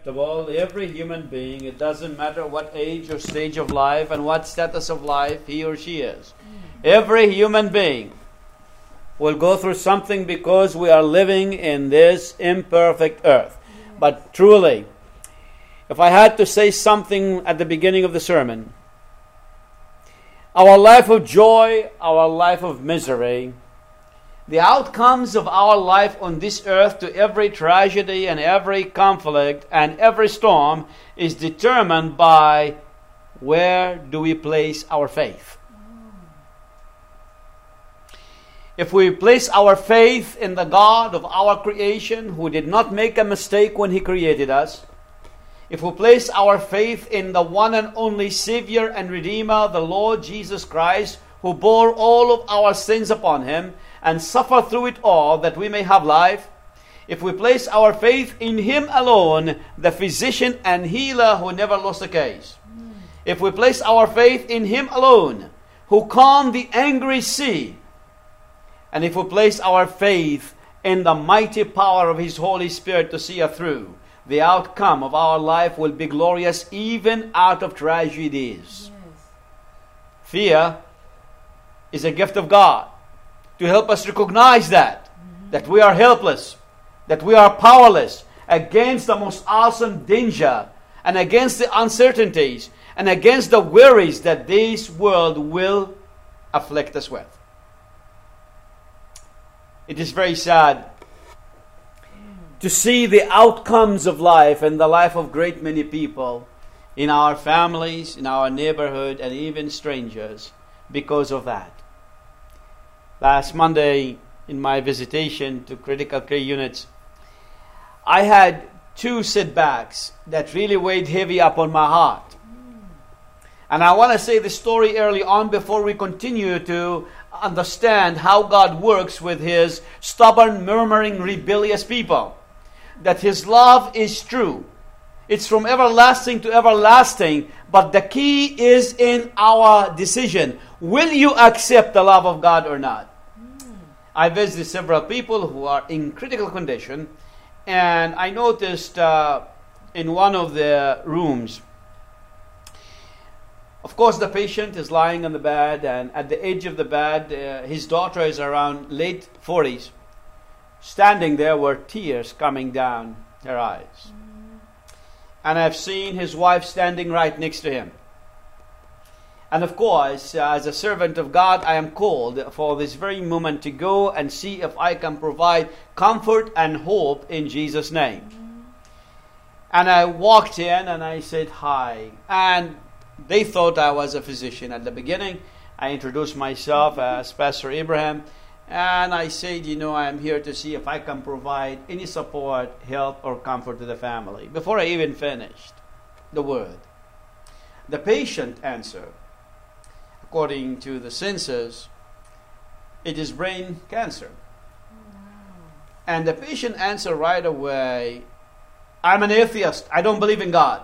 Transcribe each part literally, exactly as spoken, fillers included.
of all, every human being, it doesn't matter what age or stage of life and what status of life he or she is. Every human being will go through something because we are living in this imperfect earth. But truly, if I had to say something at the beginning of the sermon, our life of joy, our life of misery, the outcomes of our life on this earth to every tragedy and every conflict and every storm is determined by where do we place our faith. If we place our faith in the God of our creation, who did not make a mistake when He created us, if we place our faith in the one and only Savior and Redeemer, the Lord Jesus Christ, who bore all of our sins upon Him and suffered through it all that we may have life, if we place our faith in Him alone, the physician and healer who never lost a case, if we place our faith in Him alone, who calmed the angry sea, and if we place our faith in the mighty power of His Holy Spirit to see us through, the outcome of our life will be glorious even out of tragedies. Yes. Fear is a gift of God to help us recognize that, mm-hmm. that we are helpless, that we are powerless against the most awesome danger and against the uncertainties and against the worries that this world will afflict us with. It is very sad to see the outcomes of life and the life of great many people in our families, in our neighborhood, and even strangers because of that. Last Monday, in my visitation to critical care units, I had two setbacks that really weighed heavy upon my heart. And I want to say the story early on before we continue to understand how God works with His stubborn, murmuring, rebellious people. That His love is true. It's from everlasting to everlasting. But the key is in our decision. Will you accept the love of God or not? Mm. I visited several people who are in critical condition. And I noticed uh, in one of the rooms, of course, the patient is lying on the bed, and at the edge of the bed, uh, his daughter is around late forties, standing there with tears coming down her eyes. Mm. And I've seen his wife standing right next to him. And of course, uh, as a servant of God, I am called for this very moment to go and see if I can provide comfort and hope in Jesus' name. Mm. And I walked in and I said hi. And they thought I was a physician at the beginning. I introduced myself as Pastor Abraham. And I said, you know, I am here to see if I can provide any support, help, or comfort to the family. Before I even finished the word, the patient answered, according to the census, it is brain cancer. Wow. And the patient answered right away, I'm an atheist. I don't believe in God.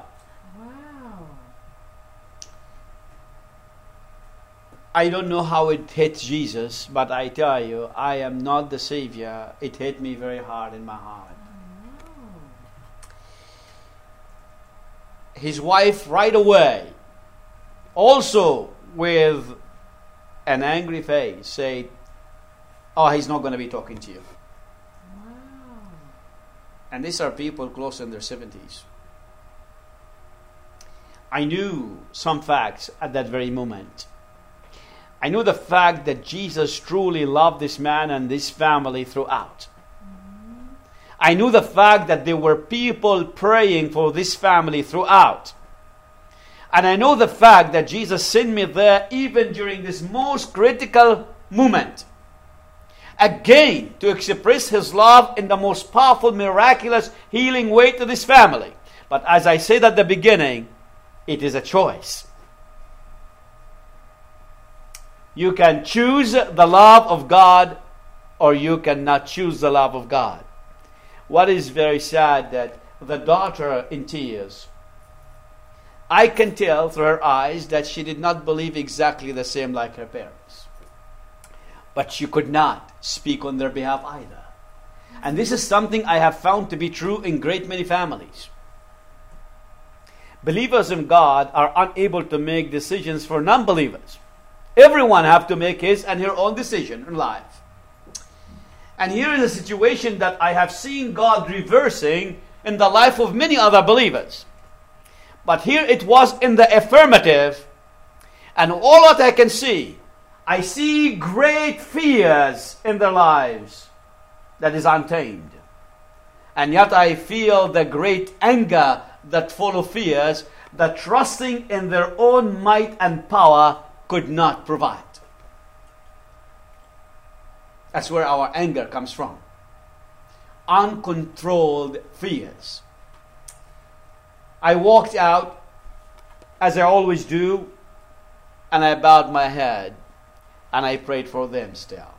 I don't know how it hit Jesus, but I tell you, I am not the Savior. It hit me very hard in my heart. Oh. His wife right away, also with an angry face, said, oh, he's not going to be talking to you. Wow. And these are people close in their seventies. I knew some facts at that very moment. I knew the fact that Jesus truly loved this man and this family throughout. Mm-hmm. I knew the fact that there were people praying for this family throughout. And I know the fact that Jesus sent me there even during this most critical moment. Again, to express His love in the most powerful, miraculous, healing way to this family. But as I said at the beginning, it is a choice. You can choose the love of God, or you cannot choose the love of God. What is very sad that the daughter in tears, I can tell through her eyes that she did not believe exactly the same like her parents. But she could not speak on their behalf either. And this is something I have found to be true in great many families. Believers in God are unable to make decisions for non-believers. Everyone have to make his and her own decision in life. And here is a situation that I have seen God reversing in the life of many other believers. But here it was in the affirmative, and all that I can see, I see great fears in their lives that is untamed. And yet I feel the great anger that follow fears that trusting in their own might and power could not provide. That's where our anger comes from. Uncontrolled fears. I walked out, as I always do, and I bowed my head, and I prayed for them still.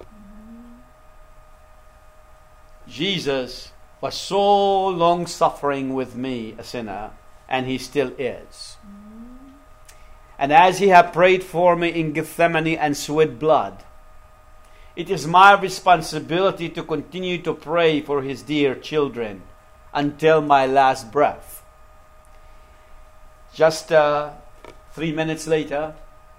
Jesus was so long suffering with me, a sinner, and he still is. And as he had prayed for me in Gethsemane and sweat blood, it is my responsibility to continue to pray for his dear children until my last breath. Just uh, three minutes later,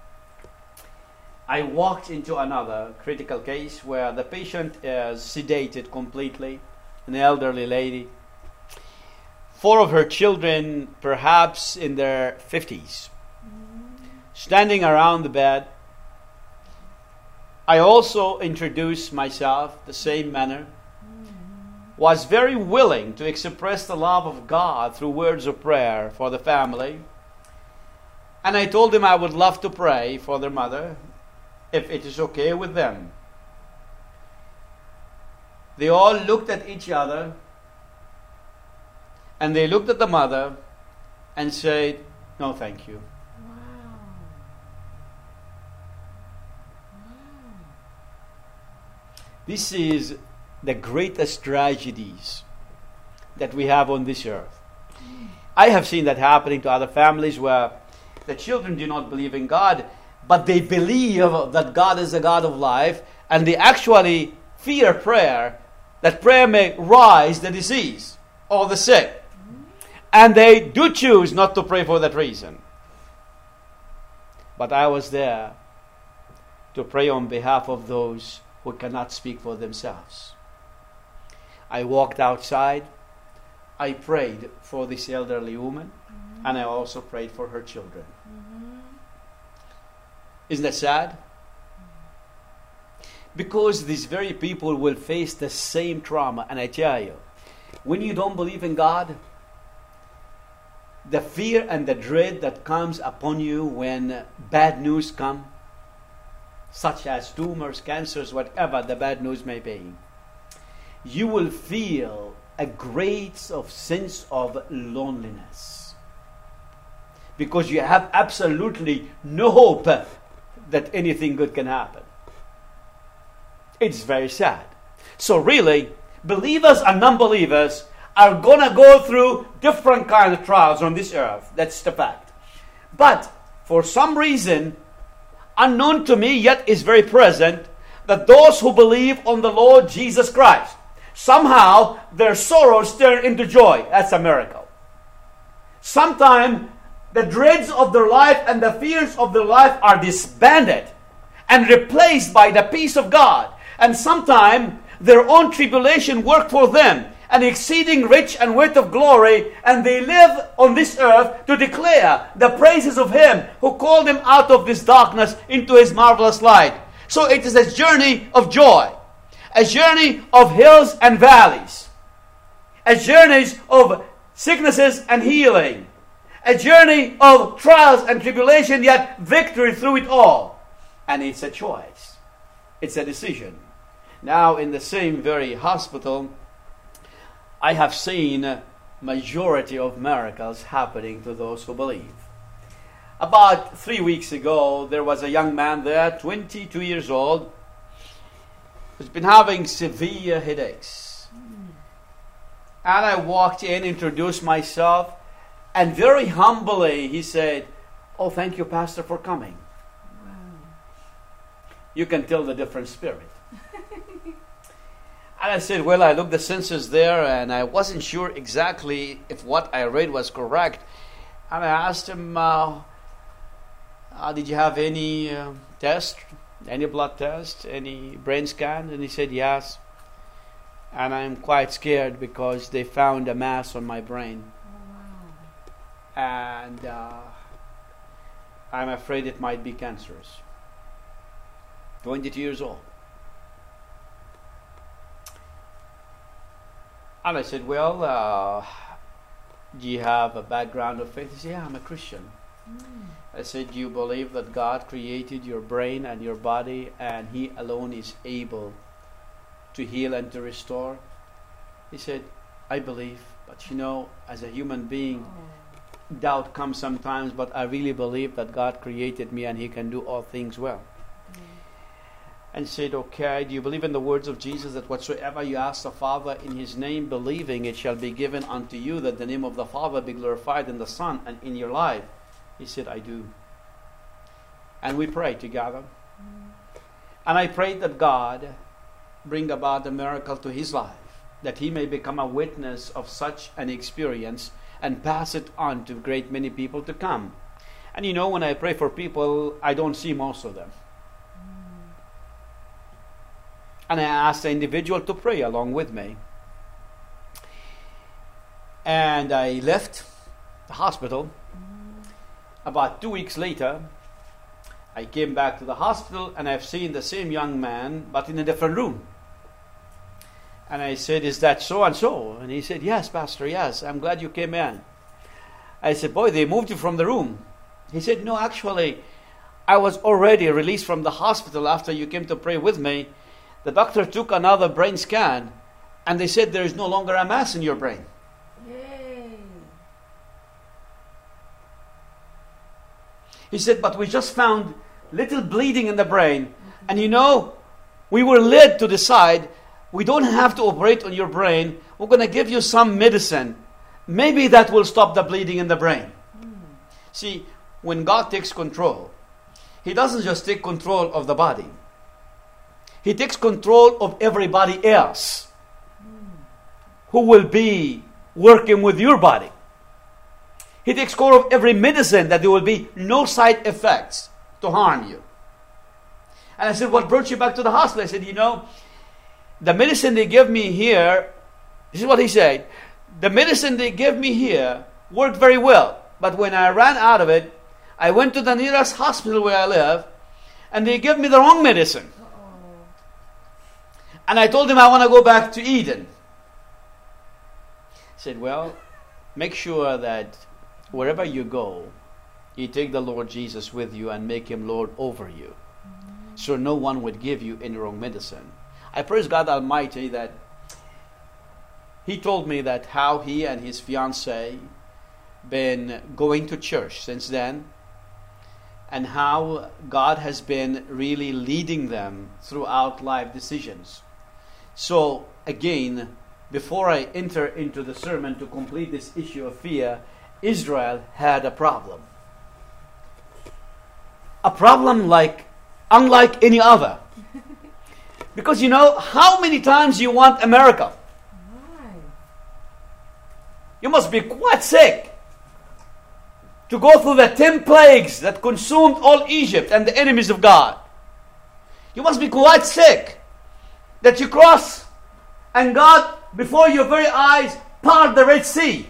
I walked into another critical case where the patient is sedated completely, an elderly lady. Four of her children, perhaps in their fifties, standing around the bed. I also introduced myself the same manner, was very willing to express the love of God through words of prayer for the family. And I told them I would love to pray for their mother, if it is okay with them. They all looked at each other, and they looked at the mother and said, "No, thank you." Wow. Wow. This is the greatest tragedies that we have on this earth. I have seen that happening to other families where the children do not believe in God, but they believe that God is the God of life, and they actually fear prayer, that prayer may rise the disease or the sick. And they do choose not to pray for that reason. But I was there to pray on behalf of those who cannot speak for themselves. I walked outside. I prayed for this elderly woman, mm-hmm. and I also prayed for her children. Mm-hmm. Isn't that sad? Because these very people will face the same trauma. And I tell you, when you don't believe in God, the fear and the dread that comes upon you when bad news come, such as tumors, cancers, whatever the bad news may be, you will feel a great of sense of loneliness, because you have absolutely no hope that anything good can happen. It's very sad. So really, believers and non-believers are going to go through different kind of trials on this earth. That's the fact. But for some reason, unknown to me yet is very present, that those who believe on the Lord Jesus Christ, somehow their sorrows turn into joy. That's a miracle. Sometimes the dreads of their life and the fears of their life are disbanded and replaced by the peace of God. And sometimes their own tribulation work for them, an exceeding rich and weight of glory, and they live on this earth to declare the praises of Him who called them out of this darkness into His marvelous light. So it is a journey of joy, a journey of hills and valleys, a journey of sicknesses and healing, a journey of trials and tribulation, yet victory through it all. And it's a choice. It's a decision. Now, in the same very hospital, I have seen a majority of miracles happening to those who believe. About three weeks ago, there was a young man there, twenty-two years old, who's been having severe headaches. And I walked in, introduced myself, and very humbly he said, "Oh, thank you, Pastor, for coming." Wow. You can tell the different spirit. And I said, well, I looked the census there, and I wasn't sure exactly if what I read was correct. And I asked him, uh, uh, did you have any uh, test, any blood test, any brain scan? And he said, yes. And I'm quite scared because they found a mass on my brain. Oh, wow. And uh, I'm afraid it might be cancerous. twenty-two years old. And I said, well, uh, do you have a background of faith? He said, yeah, I'm a Christian. Mm. I said, do you believe that God created your brain and your body and He alone is able to heal and to restore? He said, I believe, but you know, as a human being, Oh. doubt comes sometimes, but I really believe that God created me and He can do all things well. Mm. And said, okay, do you believe in the words of Jesus that whatsoever you ask the Father in His name, believing it shall be given unto you, that the name of the Father be glorified in the Son and in your life? He said, I do. And we prayed together. Mm. And I prayed that God bring about a miracle to his life, that he may become a witness of such an experience and pass it on to great many people to come. And you know, when I pray for people, I don't see most of them. And I asked the individual to pray along with me. And I left the hospital. About two weeks later, I came back to the hospital and I've seen the same young man, but in a different room. And I said, is that so and so? And he said, yes, Pastor, yes, I'm glad you came in. I said, boy, they moved you from the room. He said, no, actually, I was already released from the hospital after you came to pray with me. The doctor took another brain scan and they said there is no longer a mass in your brain. Yay. He said, but we just found little bleeding in the brain. And you know, we were led to decide we don't have to operate on your brain. We're going to give you some medicine. Maybe that will stop the bleeding in the brain. Mm. See, when God takes control, He doesn't just take control of the body. He takes control of everybody else Mm. who will be working with your body. He takes care of every medicine, that there will be no side effects to harm you. And I said, what brought you back to the hospital? I said, you know, the medicine they give me here, this is what he said, the medicine they give me here worked very well. But when I ran out of it, I went to the nearest hospital where I live, and they gave me the wrong medicine. Uh-oh. And I told him I want to go back to Eden. He said, well, make sure that wherever you go, you take the Lord Jesus with you and make Him Lord over you. Mm-hmm. So no one would give you any wrong medicine. I praise God Almighty that he told me that how he and his fiancée been going to church since then, and how God has been really leading them throughout life decisions. So again, before I enter into the sermon to complete this issue of fear, Israel had a problem. A problem like unlike any other. Because you know, how many times you want America? Why? You must be quite sick to go through the ten plagues that consumed all Egypt and the enemies of God. You must be quite sick that you cross and God, before your very eyes, part the Red Sea.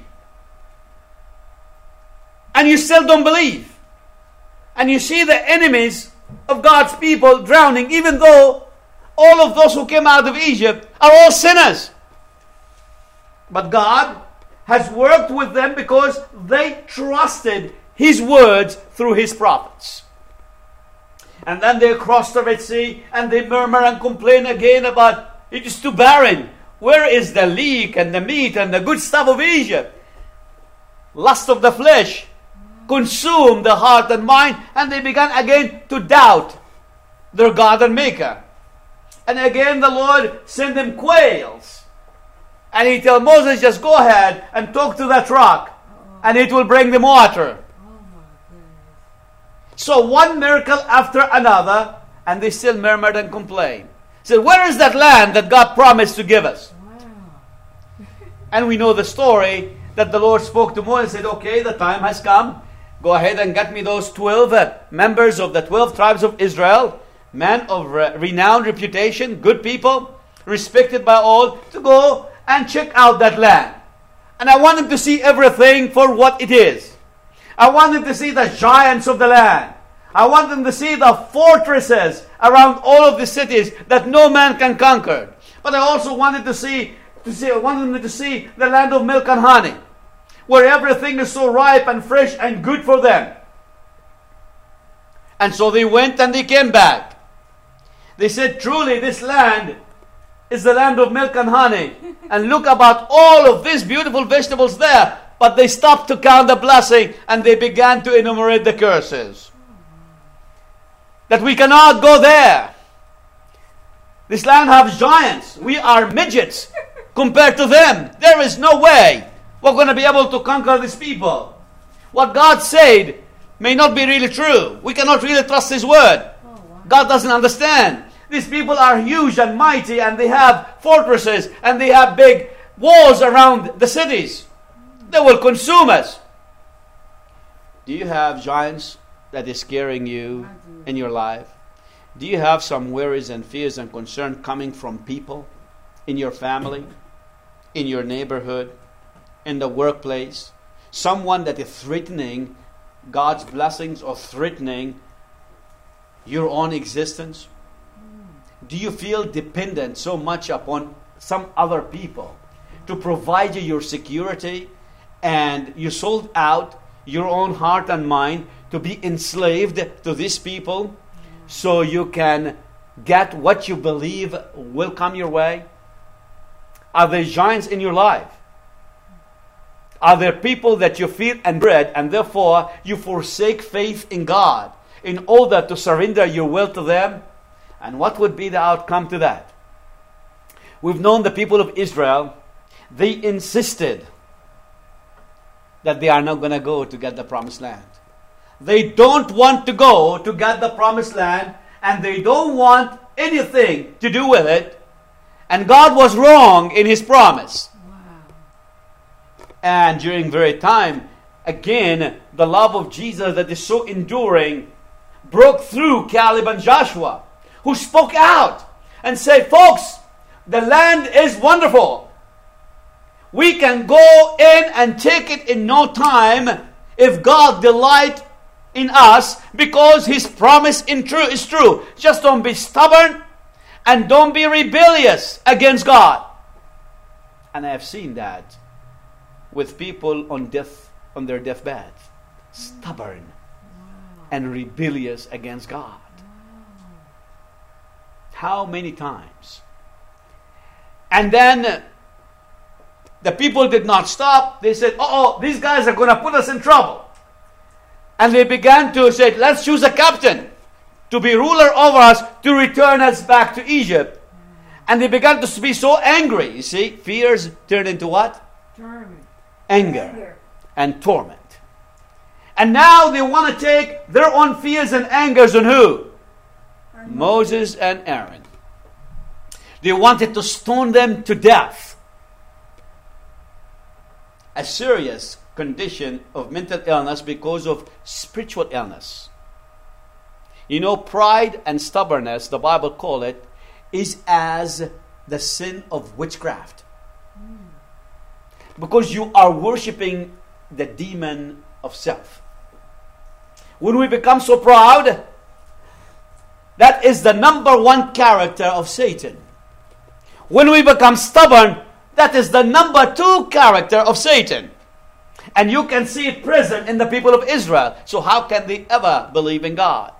And you still don't believe. And you see the enemies of God's people drowning, even though all of those who came out of Egypt are all sinners. But God has worked with them because they trusted His words through His prophets. And then they cross the Red Sea and they murmur and complain again about, it is too barren. Where is the leek and the meat and the good stuff of Egypt? Lust of the flesh consumed the heart and mind, and they began again to doubt their God and Maker. And again the Lord sent them quails. And He told Moses, just go ahead and talk to that rock, and it will bring them water. Oh my goodness. So one miracle after another, and they still murmured and complained. Said, where is that land that God promised to give us? Wow. And we know the story that the Lord spoke to Moses and said, okay, the time has come. Go ahead and get me those twelve uh, members of the twelve tribes of Israel, men of re- renowned reputation, good people, respected by all, to go and check out that land. And I want them to see everything for what it is. I want them to see the giants of the land. I want them to see the fortresses around all of the cities that no man can conquer. But I also wanted to see, to see, I wanted them to see the land of milk and honey, where everything is so ripe and fresh and good for them. And so they went and they came back. They said, truly this land is the land of milk and honey. And look about all of these beautiful vegetables there. But they stopped to count the blessing and they began to enumerate the curses. That we cannot go there. This land has giants. We are midgets compared to them. There is no way we're going to be able to conquer these people. What God said may not be really true. We cannot really trust His word. Oh, wow. God doesn't understand. These people are huge and mighty, and they have fortresses, and they have big walls around the cities. They will consume us. Do you have giants that is scaring you in your life? Do you have some worries and fears and concern coming from people in your family, in your neighborhood, in the workplace? Someone that is threatening God's blessings or threatening your own existence? Do you feel dependent so much upon some other people to provide you your security, and you sold out your own heart and mind to be enslaved to these people so you can get what you believe will come your way? Are there giants in your life? Are there people that you feel and dread, and therefore you forsake faith in God in order to surrender your will to them? And what would be the outcome to that? We've known the people of Israel, they insisted that they are not going to go to get the promised land. They don't want to go to get the promised land, and they don't want anything to do with it. And God was wrong in His promise. Wow. And during very time, again, the love of Jesus that is so enduring broke through Caleb and Joshua, who spoke out and said, folks, the land is wonderful. We can go in and take it in no time if God delight in us, because His promise in true is true. Just don't be stubborn and don't be rebellious against God. And I have seen that with people on death, on their deathbeds, stubborn Wow. and rebellious against God. How many times? And then the people did not stop. They said, oh, these guys are going to put us in trouble. And they began to say, let's choose a captain to be ruler over us, to return us back to Egypt. And they began to be so angry. You see, fears turned into what? Torment. Anger Anger. and torment. And now they want to take their own fears and angers on who? And Moses and Aaron. They wanted to stone them to death. A serious condition of mental illness because of spiritual illness. You know, pride and stubbornness, the Bible call it, is as the sin of witchcraft. Because you are worshiping the demon of self. When we become so proud, that is the number one character of Satan. When we become stubborn, that is the number two character of Satan. And you can see it present in the people of Israel. So how can they ever believe in God?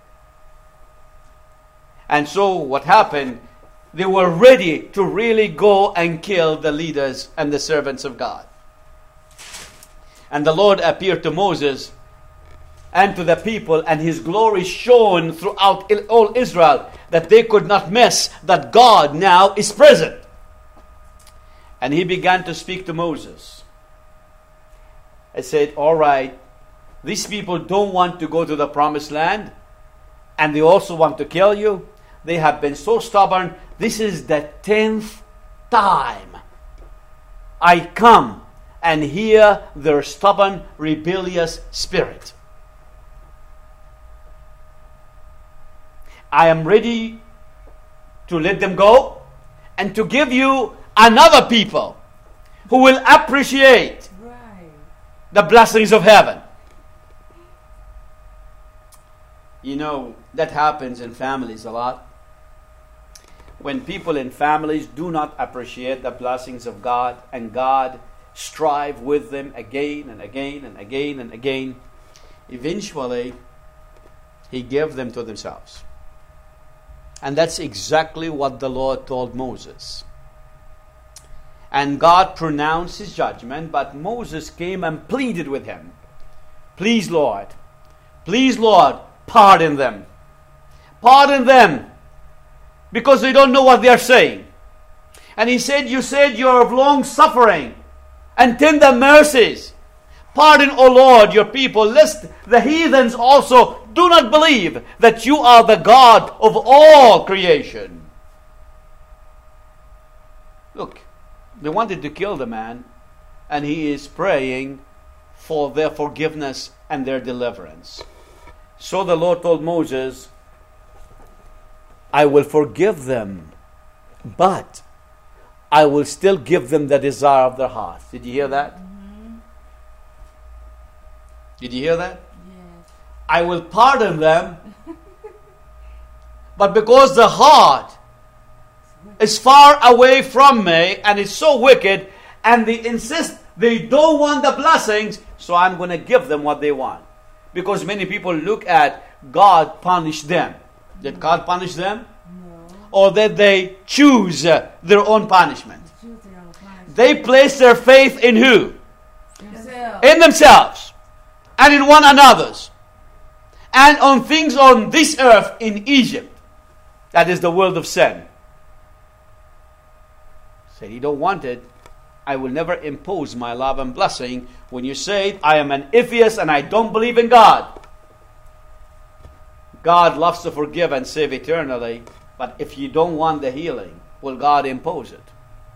And so what happened, they were ready to really go and kill the leaders and the servants of God. And the Lord appeared to Moses and to the people, and His glory shone throughout all Israel, that they could not miss that God now is present. And He began to speak to Moses. I said, all right, these people don't want to go to the promised land, and they also want to kill you. They have been so stubborn. This is the tenth time I come and hear their stubborn, rebellious spirit. I am ready to let them go and to give you another people who will appreciate Right. the blessings of heaven. You know, that happens in families a lot. When people in families do not appreciate the blessings of God, and God strive with them again and again and again and again, eventually He gives them to themselves. And that's exactly what the Lord told Moses. And God pronounced His judgment, but Moses came and pleaded with Him. Please, Lord, please, Lord, pardon them. Pardon them, because they don't know what they are saying. And He said, you said you are of long suffering and tender mercies. Pardon, O Lord, your people, lest the heathens also do not believe that you are the God of all creation. Look, they wanted to kill the man, and he is praying for their forgiveness and their deliverance. So the Lord told Moses, I will forgive them, but I will still give them the desire of their heart. Did you hear that? Mm-hmm. Did you hear that? Yes. I will pardon them, but because the heart is far away from me and it's so wicked, and they insist they don't want the blessings, so I'm going to give them what they want. Because many people look at God punish them. Did God punish them? No. Or did they choose uh, their own punishment? Choose their own punishment. They place their faith in who? Themselves. In themselves and in one another's and on things on this earth in Egypt. That is the world of sin. Said he don't want it. I will never impose my love and blessing when you say I am an atheist and I don't believe in God. God loves to forgive and save eternally, but if you don't want the healing, will God impose it?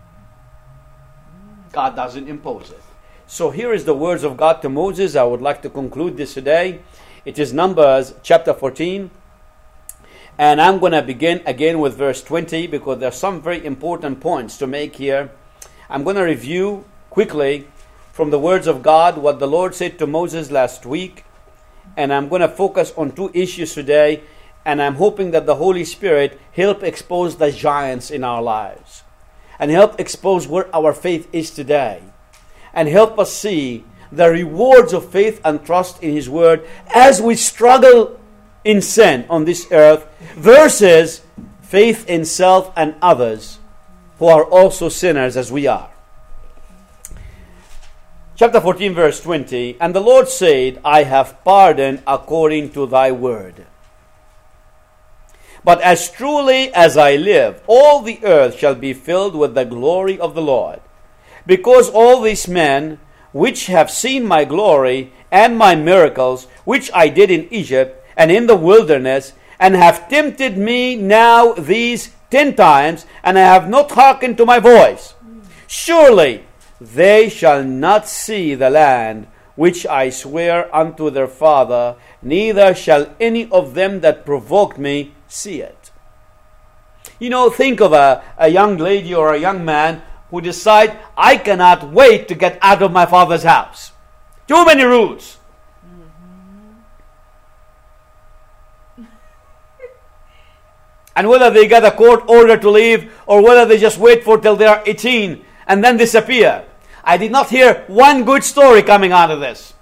God doesn't impose it. So here is the words of God to Moses. I would like to conclude this today. It is Numbers chapter fourteen. And I'm going to begin again with verse twenty because there are some very important points to make here. I'm going to review quickly from the words of God what the Lord said to Moses last week. And I'm going to focus on two issues today. And I'm hoping that the Holy Spirit help expose the giants in our lives. And help expose where our faith is today. And help us see the rewards of faith and trust in His Word as we struggle in sin on this earth versus faith in self and others who are also sinners as we are. Chapter fourteen verse twenty, and the Lord said, I have pardoned according to thy word. But as truly as I live, all the earth shall be filled with the glory of the Lord. Because all these men which have seen my glory and my miracles, which I did in Egypt and in the wilderness, and have tempted me now these ten times, and I have not hearkened to my voice, surely they shall not see the land which I swear unto their father, neither shall any of them that provoked me see it. You know, think of a, a young lady or a young man who decide, I cannot wait to get out of my father's house. Too many rules. Mm-hmm. And whether they get a court order to leave or whether they just wait for till they are eighteen and then disappear. I did not hear one good story coming out of this.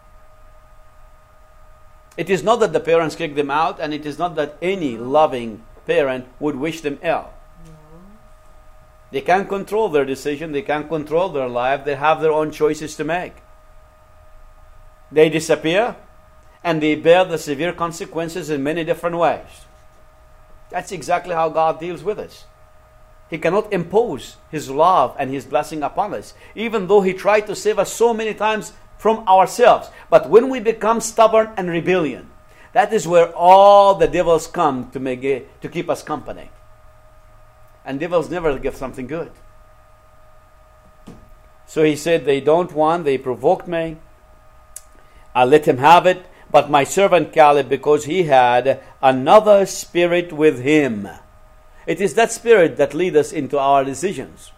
It is not that the parents kick them out, and it is not that any loving parent would wish them ill. They can't control their decision. They can't control their life. They have their own choices to make. They disappear, and they bear the severe consequences in many different ways. That's exactly how God deals with us. He cannot impose His love and His blessing upon us, even though He tried to save us so many times from ourselves. But when we become stubborn and rebellion, that is where all the devils come to make it, to keep us company. And devils never give something good. So he said, they don't want, they provoked me. I let him have it. But my servant Caleb, because he had another spirit with him. It is that spirit that leads us into our decisions.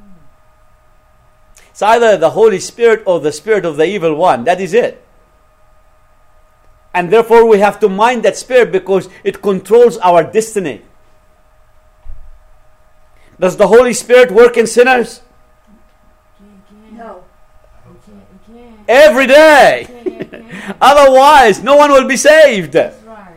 It's either the Holy Spirit or the spirit of the evil one. That is it. And therefore we have to mind that spirit because it controls our destiny. Does the Holy Spirit work in sinners? No. Every day. Otherwise, no one will be saved. That's right.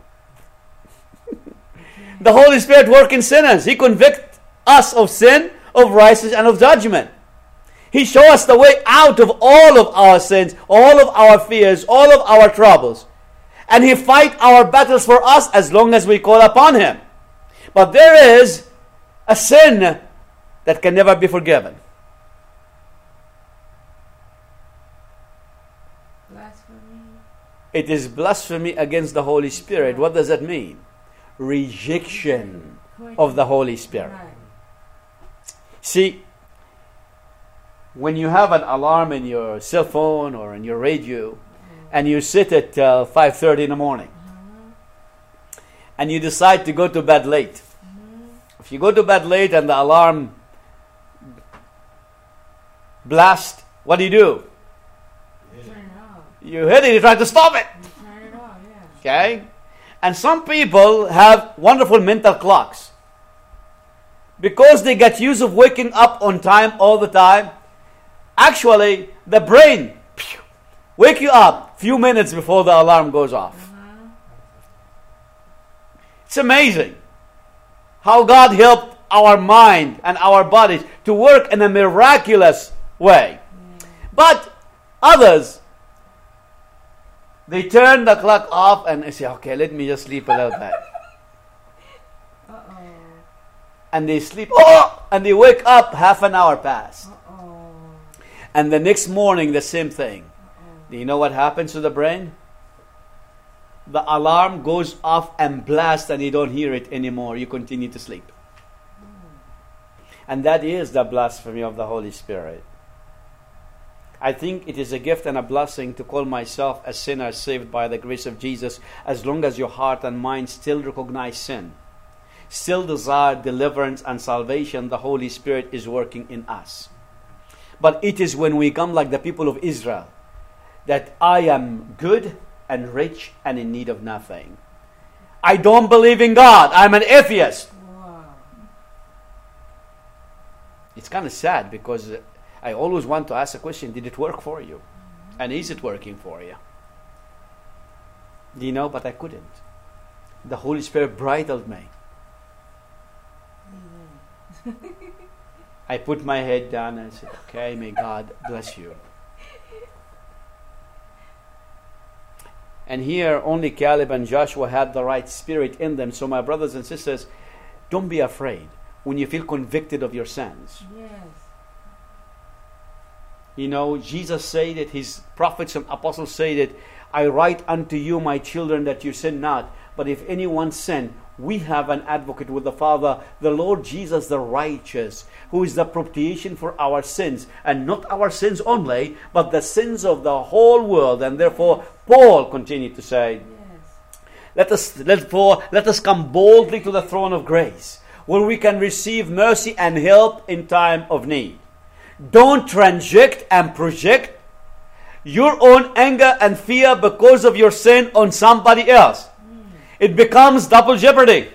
The Holy Spirit works in sinners. He convicts us of sin, of righteousness, and of judgment. He shows us the way out of all of our sins, all of our fears, all of our troubles. And He fights our battles for us as long as we call upon Him. But there is a sin that can never be forgiven. It is blasphemy against the Holy Spirit. What does that mean? Rejection of the Holy Spirit. See, when you have an alarm in your cell phone or in your radio, and you sit at uh, five thirty in the morning, and you decide to go to bed late. If you go to bed late and the alarm blasts, what do you do? You hit it, you try to stop it. Turn it off, yeah. Okay? And some people have wonderful mental clocks. Because they get used of waking up on time all the time, actually the brain pew, wake you up a few minutes before the alarm goes off. Uh-huh. It's amazing how God helped our mind and our bodies to work in a miraculous way. Yeah. But others, they turn the clock off and they say, okay, let me just sleep a little bit. Uh-oh. And they sleep, oh, and they wake up half an hour past. Uh-oh. And the next morning, the same thing. Uh-oh. Do you know what happens to the brain? The alarm goes off and blasts and you don't hear it anymore. You continue to sleep. And that is the blasphemy of the Holy Spirit. I think it is a gift and a blessing to call myself a sinner saved by the grace of Jesus, as long as your heart and mind still recognize sin, still desire deliverance and salvation. The Holy Spirit is working in us. But it is when we come like the people of Israel that I am good and rich and in need of nothing. I don't believe in God. I'm an atheist. Wow. It's kind of sad because I always want to ask a question, did it work for you? Mm-hmm. And is it working for you? Do you know? But I couldn't. The Holy Spirit bridled me. Mm-hmm. I put my head down and said, okay, may God bless you. And here only Caleb and Joshua had the right spirit in them. So my brothers and sisters, don't be afraid when you feel convicted of your sins. Yes. You know, Jesus said it, His prophets and apostles say that, I write unto you, my children, that you sin not. But if anyone sin, we have an advocate with the Father, the Lord Jesus the righteous, who is the propitiation for our sins. And not our sins only, but the sins of the whole world. And therefore, Paul continued to say, Yes. let us, therefore, let us come boldly to the throne of grace, where we can receive mercy and help in time of need. Don't transact and project your own anger and fear because of your sin on somebody else. Mm. It becomes double jeopardy.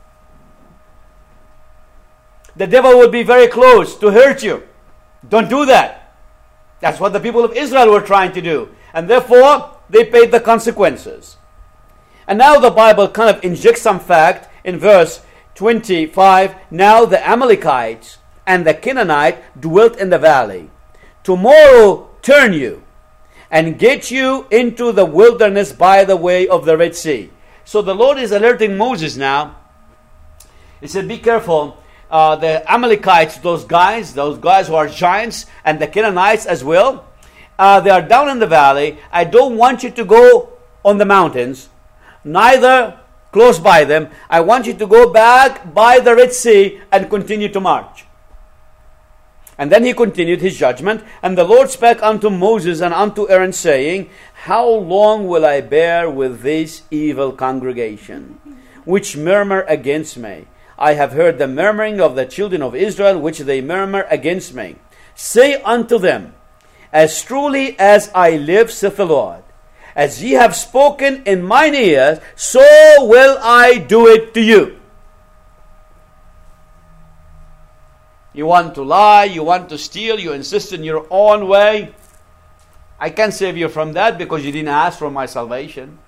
The devil will be very close to hurt you. Don't do that. That's what the people of Israel were trying to do. And therefore, they paid the consequences. And now the Bible kind of injects some fact in verse twenty-five. Now the Amalekites and the Canaanite dwelt in the valley. Tomorrow turn you and get you into the wilderness by the way of the Red Sea. So the Lord is alerting Moses now. He said, be careful. Uh, the Amalekites, those guys, those guys who are giants, and the Canaanites as well, uh, they are down in the valley. I don't want you to go on the mountains, neither close by them. I want you to go back by the Red Sea and continue to march. And then he continued his judgment. And the Lord spake unto Moses and unto Aaron, saying, How long will I bear with this evil congregation, which murmur against me? I have heard the murmuring of the children of Israel, which they murmur against me. Say unto them, As truly as I live, saith the Lord, as ye have spoken in mine ears, so will I do it to you. You want to lie, you want to steal, you insist in your own way. I can't save you from that because you didn't ask for my salvation.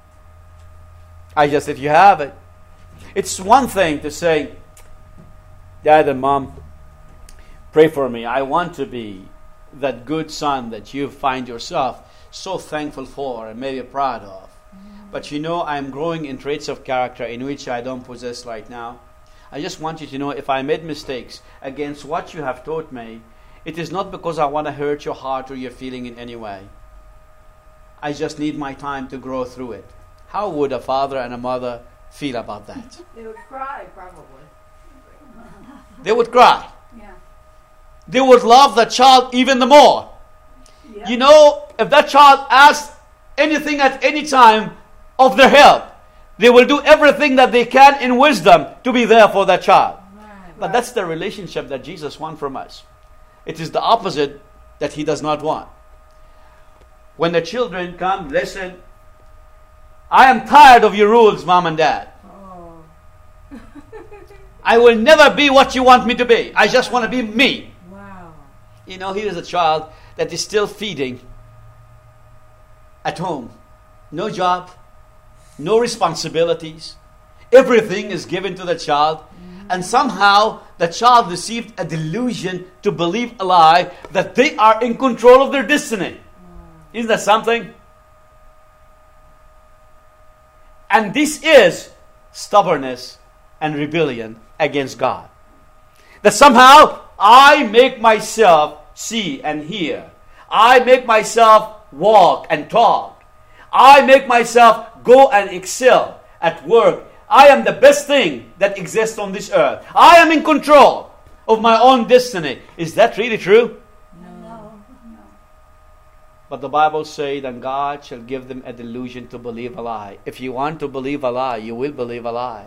I just let you have it. It's one thing to say, Dad and Mom, pray for me. I want to be that good son that you find yourself so thankful for and maybe proud of. But you know, I'm growing in traits of character in which I don't possess right now. I just want you to know, if I made mistakes against what you have taught me, it is not because I want to hurt your heart or your feeling in any way. I just need my time to grow through it. How would a father and a mother feel about that? They would cry, probably. They would cry. Yeah. They would love the child even the more. Yeah. You know, if that child asks anything at any time of their help, they will do everything that they can in wisdom to be there for that child. Right. But that's the relationship that Jesus wants from us. It is the opposite that he does not want. When the children come, listen, I am tired of your rules, Mom and Dad. Oh. I will never be what you want me to be. I just want to be me. Wow. You know, here is a child that is still feeding at home. No job, no responsibilities. Everything is given to the child. Mm-hmm. And somehow the child received a delusion to believe a lie that they are in control of their destiny. Mm. Isn't that something? And this is stubbornness and rebellion against God. That somehow I make myself see and hear. I make myself walk and talk. I make myself go and excel at work. I am the best thing that exists on this earth. I am in control of my own destiny. Is that really true? No. No. But the Bible says that God shall give them a delusion to believe a lie. If you want to believe a lie, you will believe a lie.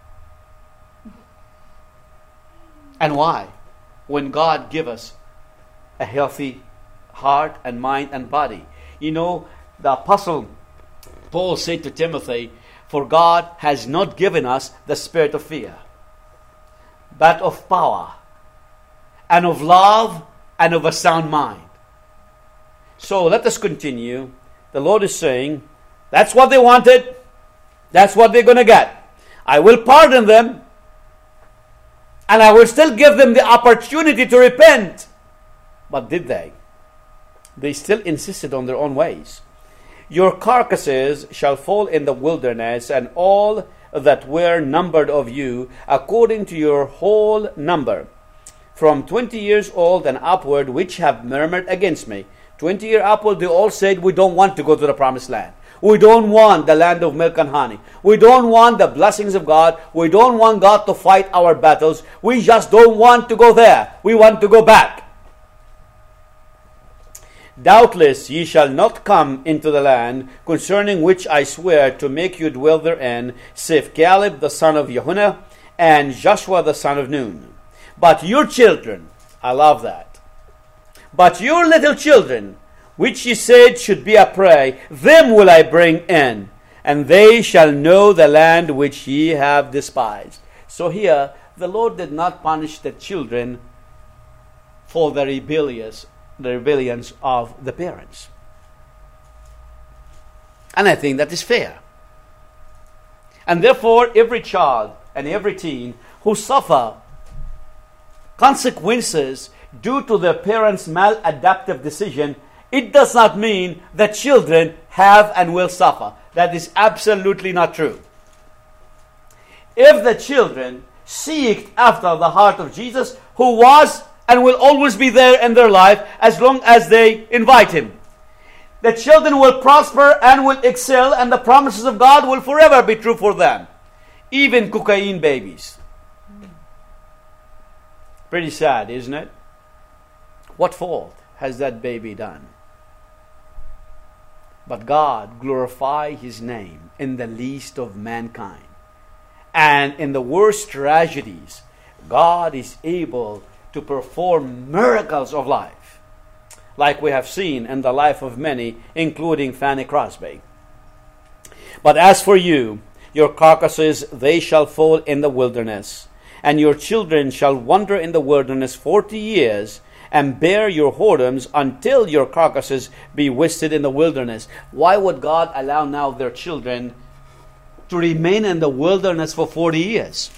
And why? When God gives us a healthy heart and mind and body. You know, the Apostle Paul said to Timothy, For God has not given us the spirit of fear, but of power, and of love, and of a sound mind. So let us continue. The Lord is saying, that's what they wanted. That's what they're going to get. I will pardon them, and I will still give them the opportunity to repent. But did they? They still insisted on their own ways. Your carcasses shall fall in the wilderness, and all that were numbered of you, according to your whole number, from twenty years old and upward, which have murmured against me. Twenty year upward, they all said, we don't want to go to the promised land. We don't want the land of milk and honey. We don't want the blessings of God. We don't want God to fight our battles. We just don't want to go there. We want to go back. Doubtless ye shall not come into the land, concerning which I swear to make you dwell therein, save Caleb the son of Jehunah, and Joshua the son of Nun. But your children, I love that, but your little children, which ye said should be a prey, them will I bring in, and they shall know the land which ye have despised. So here, the Lord did not punish the children for the rebellious the rebellions of the parents. And I think that is fair. And therefore, every child and every teen who suffer consequences due to their parents' maladaptive decision, it does not mean that children have and will suffer. That is absolutely not true. If the children seek after the heart of Jesus, who was and will always be there in their life as long as they invite Him, the children will prosper and will excel, and the promises of God will forever be true for them. Even cocaine babies. Pretty sad, isn't it? What fault has that baby done? But God glorified His name in the least of mankind. And in the worst tragedies, God is able to perform miracles of life, like we have seen in the life of many, including Fanny Crosby. But as for you, your carcasses, they shall fall in the wilderness, and your children shall wander in the wilderness forty years, and bear your whoredoms until your carcasses be wasted in the wilderness. Why would God allow now their children to remain in the wilderness for forty years?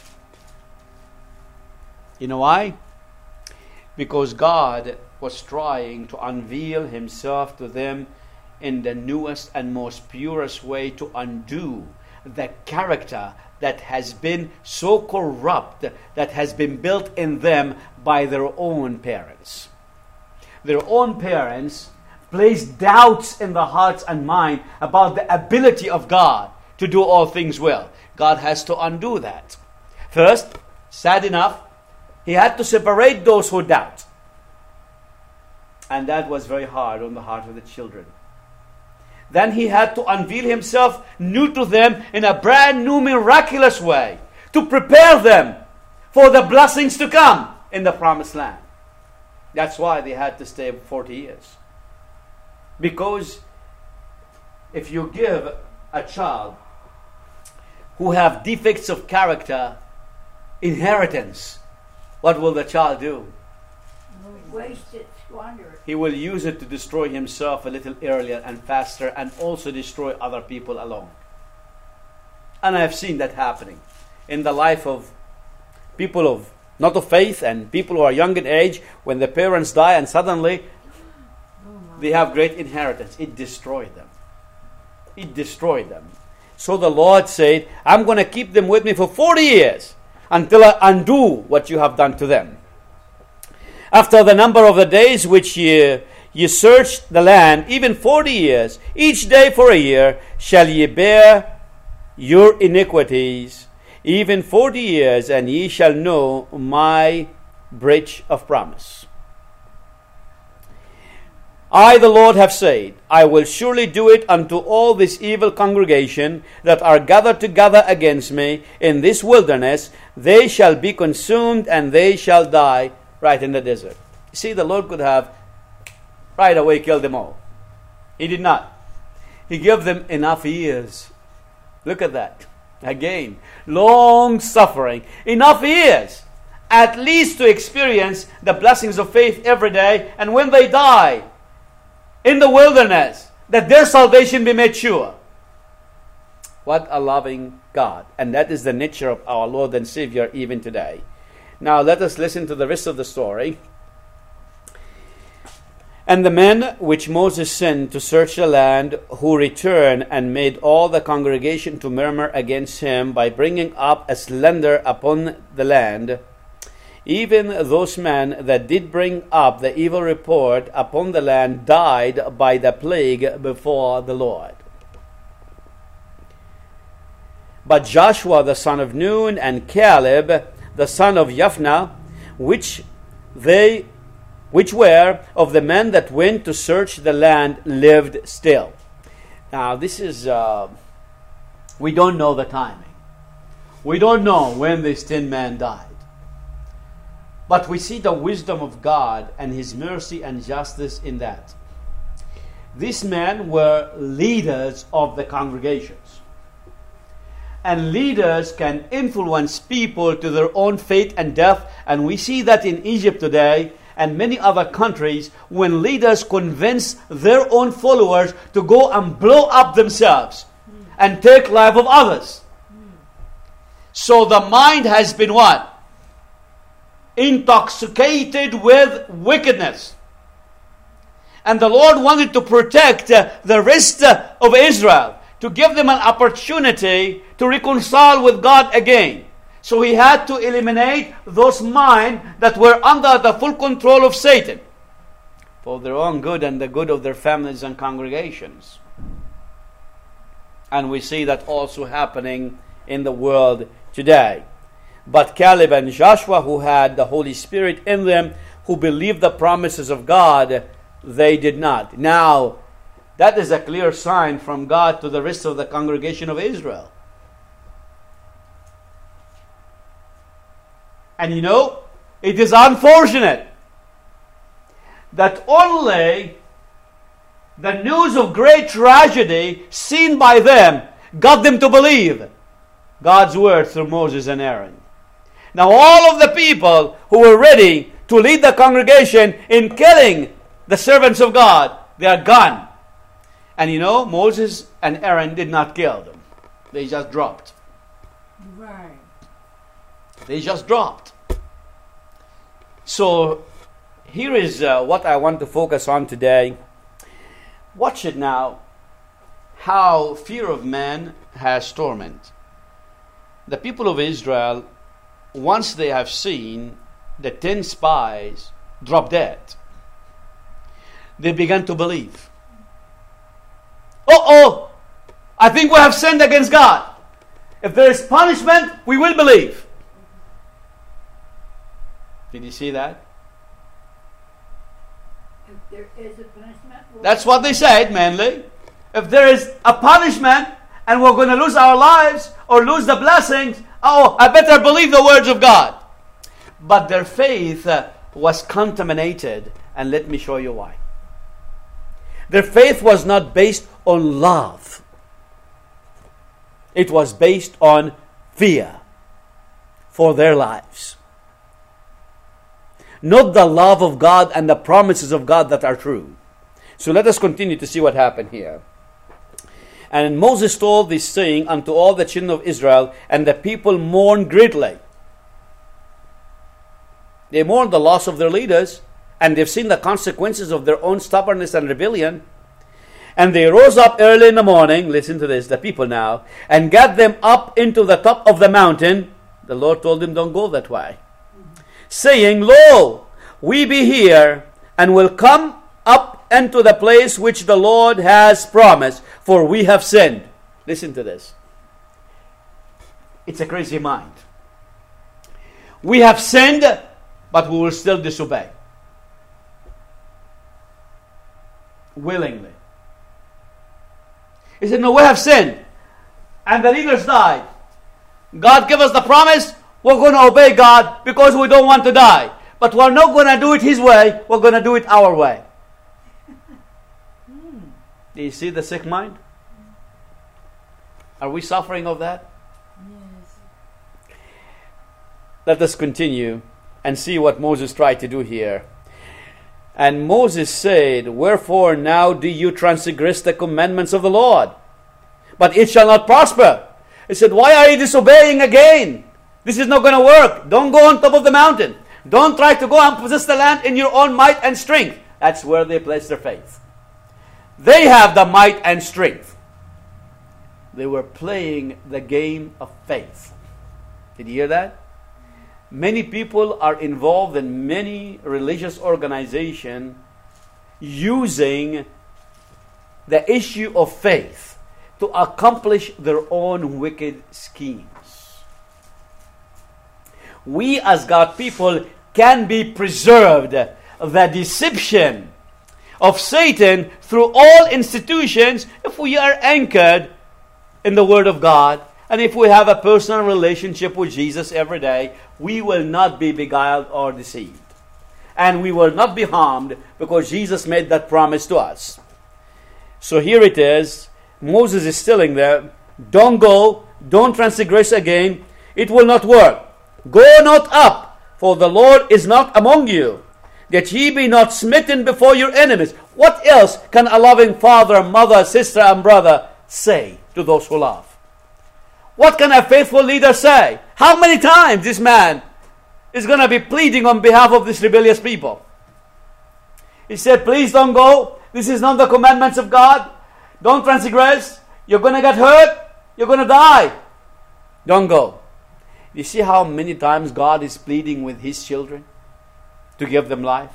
You know why? Because God was trying to unveil Himself to them in the newest and most purest way, to undo the character that has been so corrupt, that has been built in them by their own parents. Their own parents placed doubts in the hearts and mind about the ability of God to do all things well. God has to undo that. First, sad enough, He had to separate those who doubt. And that was very hard on the heart of the children. Then He had to unveil Himself new to them in a brand new miraculous way, to prepare them for the blessings to come in the promised land. That's why they had to stay forty years. Because if you give a child who have defects of character inheritance, what will the child do? Waste it, squander it. He will use it to destroy himself a little earlier and faster, and also destroy other people along. And I have seen that happening in the life of people of not of faith and people who are young in age. When the parents die and suddenly they have great inheritance, it destroyed them. It destroyed them. So the Lord said, I'm going to keep them with me for forty years until I undo what you have done to them. After the number of the days which ye, ye searched the land, even forty years, each day for a year, shall ye bear your iniquities, even forty years, and ye shall know my breach of promise. I, the Lord, have said, I will surely do it unto all this evil congregation that are gathered together against me in this wilderness. They shall be consumed, and they shall die right in the desert. See, the Lord could have right away killed them all. He did not. He gave them enough years. Look at that. Again, long suffering. Enough years, at least to experience the blessings of faith every day. And when they die in the wilderness, that their salvation be made sure. What a loving God. And that is the nature of our Lord and Savior even today. Now let us listen to the rest of the story. And the men which Moses sent to search the land, who returned and made all the congregation to murmur against him by bringing up a slander upon the land, even those men that did bring up the evil report upon the land died by the plague before the Lord. But Joshua the son of Nun and Caleb the son of Yephthah, which they, which were of the men that went to search the land, lived still. Now this is, uh, we don't know the timing. We don't know when these ten men died. But we see the wisdom of God and His mercy and justice in that. These men were leaders of the congregations. And leaders can influence people to their own fate and death. And we see that in Egypt today and many other countries, when leaders convince their own followers to go and blow up themselves mm. and take life of others. Mm. So the mind has been what? Intoxicated with wickedness. And the Lord wanted to protect uh, the rest uh, of Israel, to give them an opportunity to reconcile with God again. So He had to eliminate those minds that were under the full control of Satan, for their own good and the good of their families and congregations. And we see that also happening in the world today. But Caleb and Joshua, who had the Holy Spirit in them, who believed the promises of God, they did not. Now, that is a clear sign from God to the rest of the congregation of Israel. And you know, it is unfortunate that only the news of great tragedy seen by them got them to believe God's word through Moses and Aaron. Now all of the people who were ready to lead the congregation in killing the servants of God, they are gone. And you know, Moses and Aaron did not kill them. They just dropped. Right. They just dropped. So here is uh, what I want to focus on today. Watch it now. How fear of man has torment. The people of Israel, once they have seen the ten spies drop dead, they began to believe. Uh-oh, I think we have sinned against God. If there is punishment, we will believe. Did you see that? If there is a punishment, we'll That's what they said, mainly. If there is a punishment and we're going to lose our lives or lose the blessings, oh, I better believe the words of God. But their faith uh, was contaminated, and let me show you why. Their faith was not based on love. It was based on fear for their lives. Not the love of God and the promises of God that are true. So let us continue to see what happened here. And Moses told this saying unto all the children of Israel, and the people mourned greatly. They mourned the loss of their leaders, and they've seen the consequences of their own stubbornness and rebellion. And they rose up early in the morning, listen to this, the people now, and got them up into the top of the mountain. The Lord told them, don't go that way. Saying, Lo, we be here, and will come up into the place which the Lord has promised, for we have sinned. Listen to this. It's a crazy mind. We have sinned, but we will still disobey. Willingly. He said, no, we have sinned. And the leaders died. God gave us the promise. We're going to obey God because we don't want to die. But we're not going to do it His way. We're going to do it our way. Do you see the sick mind? Are we suffering of that? Yes. Let us continue and see what Moses tried to do here. And Moses said, Wherefore now do you transgress the commandments of the Lord? But it shall not prosper. He said, why are you disobeying again? This is not going to work. Don't go on top of the mountain. Don't try to go and possess the land in your own might and strength. That's where they place their faith. They have the might and strength. They were playing the game of faith. Did you hear that? Many people are involved in many religious organizations using the issue of faith to accomplish their own wicked schemes. We as God people can be preserved the deception of Satan through all institutions if we are anchored in the Word of God. And if we have a personal relationship with Jesus every day, we will not be beguiled or deceived. And we will not be harmed because Jesus made that promise to us. So here it is. Moses is telling them, don't go, don't transgress again. It will not work. Go not up, for the Lord is not among you, that ye be not smitten before your enemies. What else can a loving father, mother, sister, and brother say to those who love? What can a faithful leader say? How many times this man is going to be pleading on behalf of these rebellious people? He said, please don't go. This is not the commandments of God. Don't transgress. You're going to get hurt. You're going to die. Don't go. You see how many times God is pleading with His children to give them life?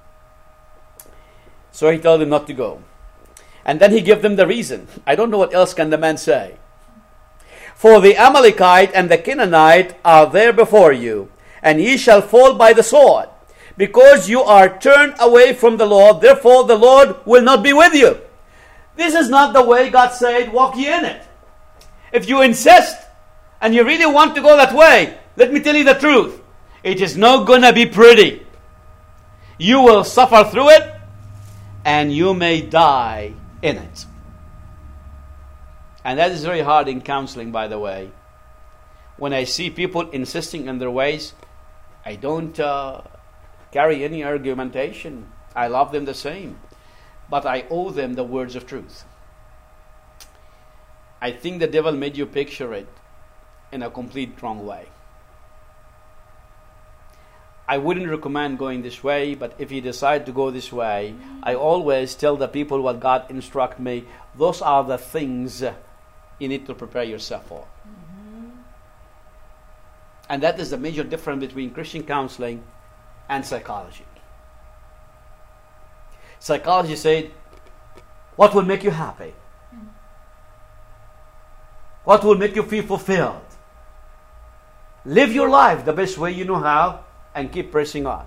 So He told them not to go. And then He gave them the reason. I don't know what else can the man say. For the Amalekite and the Canaanite are there before you, and ye shall fall by the sword. because you are turned away from the Lord, therefore the Lord will not be with you. This is not the way God said, walk ye in it. If you insist and you really want to go that way, let me tell you the truth. It is not going to be pretty. You will suffer through it and you may die in it. And that is very hard in counseling, by the way. When I see people insisting on their ways, I don't uh, carry any argumentation. I love them the same. But I owe them the words of truth. I think the devil made you picture it in a complete wrong way. I wouldn't recommend going this way, but if you decide to go this way, I always tell the people what God instruct me. Those are the things you need to prepare yourself for. Mm-hmm. And that is the major difference between Christian counseling and psychology. Psychology said, what will make you happy? Mm-hmm. What will make you feel fulfilled? Live your life the best way you know how and keep pressing on.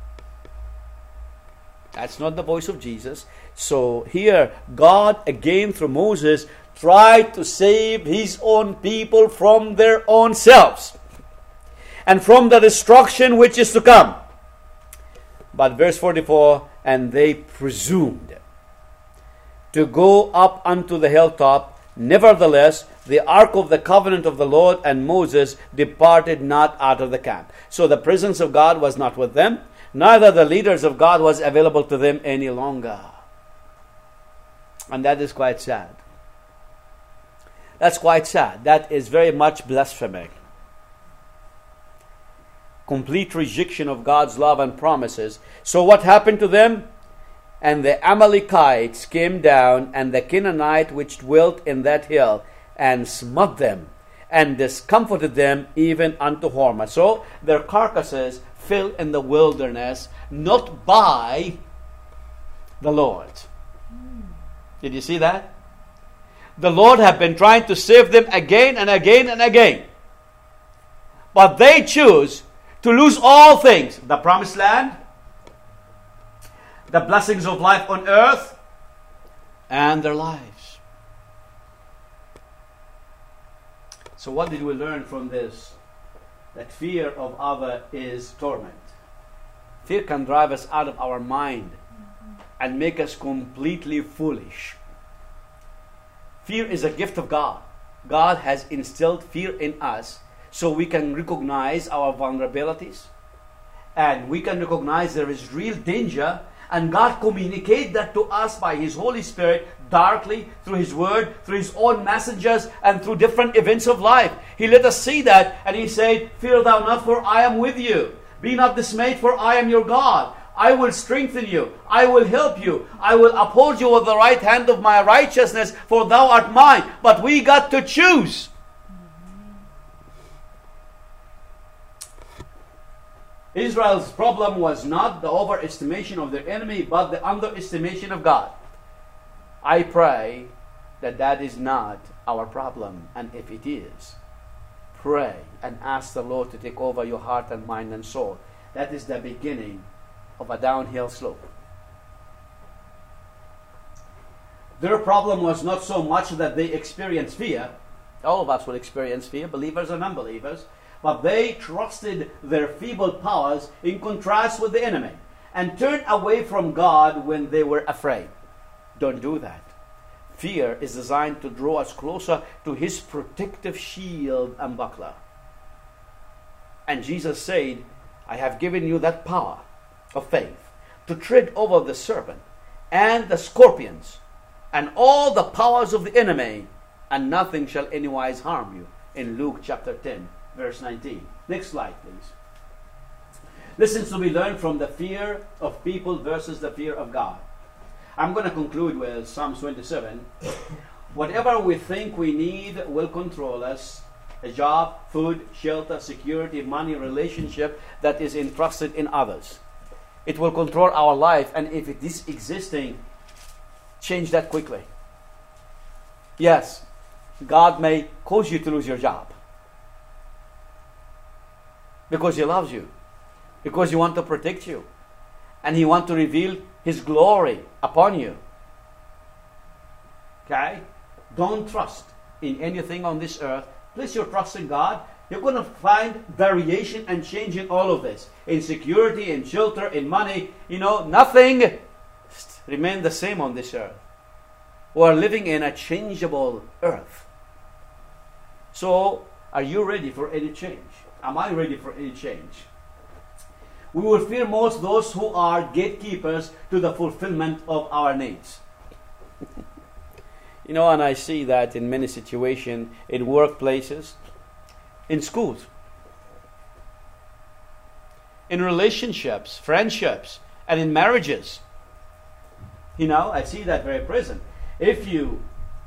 That's not the voice of Jesus. So here, God, again through Moses, tried to save his own people from their own selves and from the destruction which is to come. But verse forty-four, and they presumed to go up unto the hilltop. Nevertheless, the ark of the covenant of the Lord and Moses departed not out of the camp. So the presence of God was not with them, neither the leaders of God was available to them any longer. And that is quite sad. That's quite sad. That is very much blasphemy. Complete rejection of God's love and promises. So what happened to them? And the Amalekites came down, and the Canaanite which dwelt in that hill, and smote them, and discomforted them even unto Hormah. So their carcasses fell in the wilderness, not by the Lord. Did you see that? The Lord had been trying to save them again and again and again. But they choose to lose all things. The promised land, the blessings of life on earth, and their lives. So what did we learn from this? That fear of other is torment. Fear can drive us out of our mind and make us completely foolish. Fear is a gift of God. God has instilled fear in us so we can recognize our vulnerabilities and we can recognize there is real danger, and God communicates that to us by His Holy Spirit darkly through His Word, through His own messengers, and through different events of life. He let us see that, and He said, fear thou not, for I am with you. Be not dismayed, for I am your God. I will strengthen you. I will help you. I will uphold you with the right hand of my righteousness, for thou art mine. But we got to choose. Israel's problem was not the overestimation of their enemy, but the underestimation of God. I pray that that is not our problem. And if it is, pray and ask the Lord to take over your heart and mind and soul. That is the beginning of a downhill slope. Their problem was not so much that they experienced fear. All of us will experience fear, believers and unbelievers. But they trusted their feeble powers in contrast with the enemy and turned away from God when they were afraid. Don't do that. Fear is designed to draw us closer to His protective shield and buckler. And Jesus said, I have given you that power of faith to tread over the serpent and the scorpions and all the powers of the enemy, and nothing shall anywise harm you. In Luke chapter ten. Verse nineteen. Next slide, please. Lessons to be learned from the fear of people versus the fear of God. I'm going to conclude with Psalms twenty-seven. Whatever we think we need will control us. A job, food, shelter, security, money, relationship that is entrusted in others. It will control our life, and if it is existing, change that quickly. Yes, God may cause you to lose your job. Because He loves you. Because He wants to protect you. And He wants to reveal His glory upon you. Okay? Don't trust in anything on this earth. Place your trust in God. You're going to find variation and change in all of this. In security, in shelter, in money. You know, nothing remains the same on this earth. We are living in a changeable earth. So, are you ready for any change? Am I ready for any change? We will fear most those who are gatekeepers to the fulfillment of our needs. You know, and I see that in many situations, in workplaces, in schools, in relationships, friendships, and in marriages. You know, I see that very present. If you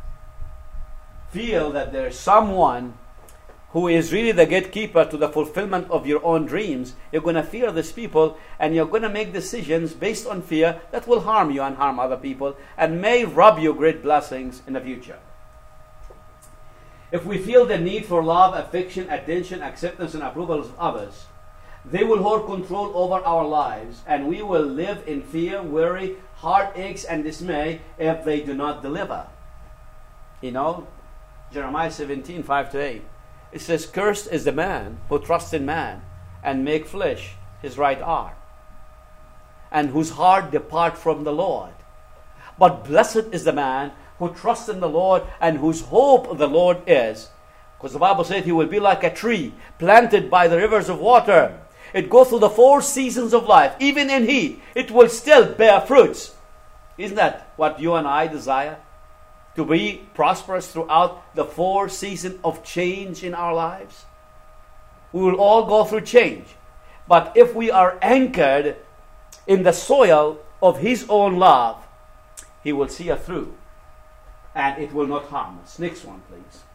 feel that there's someone who is really the gatekeeper to the fulfillment of your own dreams, you're going to fear these people, and you're going to make decisions based on fear that will harm you and harm other people, and may rob you great blessings in the future. If we feel the need for love, affection, attention, acceptance, and approval of others, they will hold control over our lives, and we will live in fear, worry, heartaches, and dismay if they do not deliver. You know, Jeremiah seventeen, five to eight. It says, "Cursed is the man who trusts in man and make flesh his right arm, and whose heart depart from the Lord. But blessed is the man who trusts in the Lord and whose hope the Lord is." Because the Bible said he will be like a tree planted by the rivers of water. It goes through the four seasons of life. Even in heat, it will still bear fruits. Isn't that what you and I desire? To be prosperous throughout the four seasons of change in our lives. We will all go through change. But if we are anchored in the soil of His own love, He will see us through. And it will not harm us. Next one, please.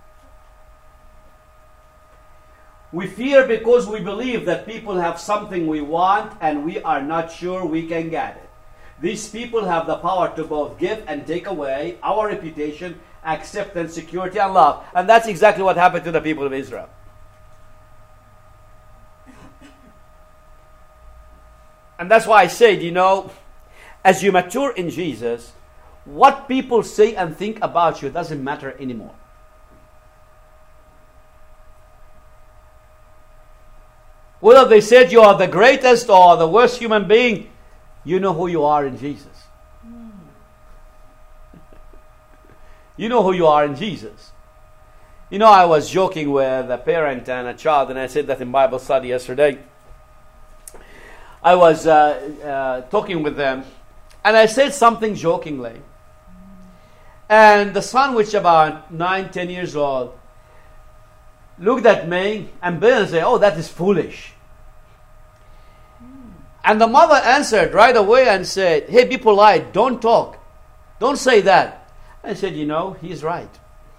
We fear because we believe that people have something we want and we are not sure we can get it. These people have the power to both give and take away our reputation, acceptance, security, and love. And that's exactly what happened to the people of Israel. And that's why I said, you know, as you mature in Jesus, what people say and think about you doesn't matter anymore. Whether they said you are the greatest or the worst human being, you know who you are in Jesus. Mm. You know who you are in Jesus. You know, I was joking with a parent and a child, and I said that in Bible study yesterday. I was uh, uh, talking with them, and I said something jokingly. And the son, which about nine, ten years old, looked at me and began to say, "Oh, that is foolish." And the mother answered right away and said, "Hey, be polite, don't talk. Don't say that." I said, "You know, he's right.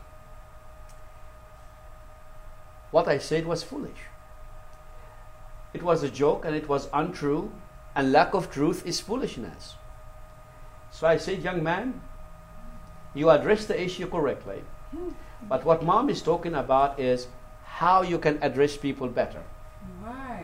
What I said was foolish. It was a joke and it was untrue, and lack of truth is foolishness." So I said, "Young man, you addressed the issue correctly. But what mom is talking about is how you can address people better." Right.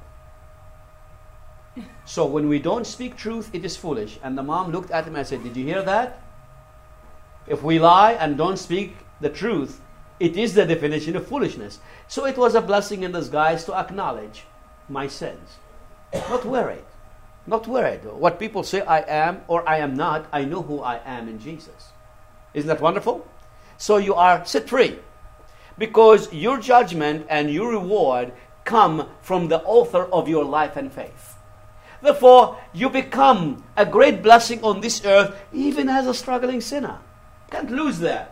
So when we don't speak truth, it is foolish. And the mom looked at him and said, "Did you hear that? If we lie and don't speak the truth, it is the definition of foolishness." So it was a blessing in disguise to acknowledge my sins. Not worried. Not worried. What people say I am or I am not, I know who I am in Jesus. Isn't that wonderful? So you are set free. Because your judgment and your reward come from the author of your life and faith. Therefore, you become a great blessing on this earth, even as a struggling sinner. Can't lose that.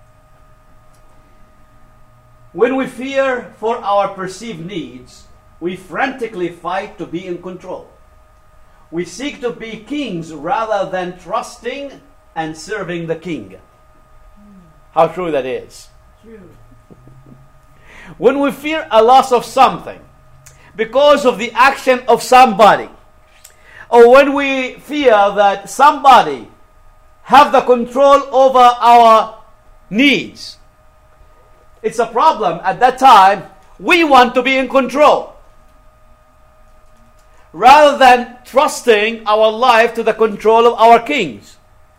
When we fear for our perceived needs, we frantically fight to be in control. We seek to be kings rather than trusting and serving the king. How true that is. True. When we fear a loss of something because of the action of somebody, or when we fear that somebody have the control over our needs, it's a problem. At that time, we want to be in control. rather than trusting our life to the control of our kings.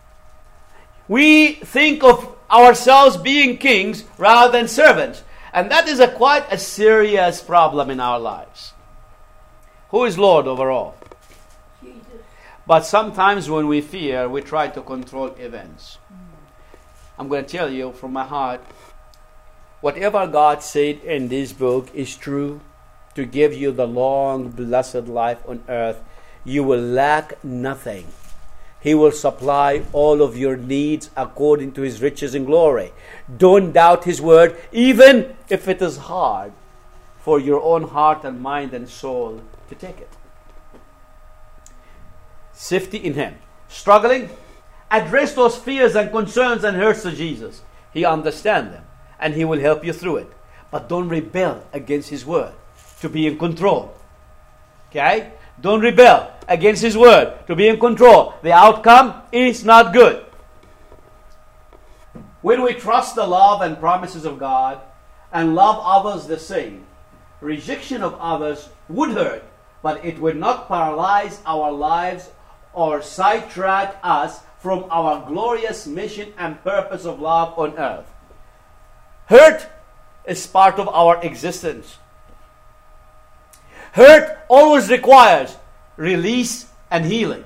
We think of ourselves being kings rather than servants. And that is a quite a serious problem in our lives. Who is Lord over all? Jesus. But sometimes when we fear, we try to control events. I'm going to tell you from my heart, whatever God said in this book is true, to give you the long, blessed life on earth. You will lack nothing. He will supply all of your needs according to His riches and glory. Don't doubt His word, even if it is hard for your own heart and mind and soul to take it. Safety in Him. Struggling? Address those fears and concerns and hurts to Jesus. He understands them and He will help you through it. But don't rebel against His word to be in control. Okay? Don't rebel against His word to be in control. The outcome is not good. When we trust the love and promises of God and love others the same, rejection of others would hurt, but it would not paralyze our lives or sidetrack us from our glorious mission and purpose of love on earth. Hurt is part of our existence. Hurt always requires release and healing.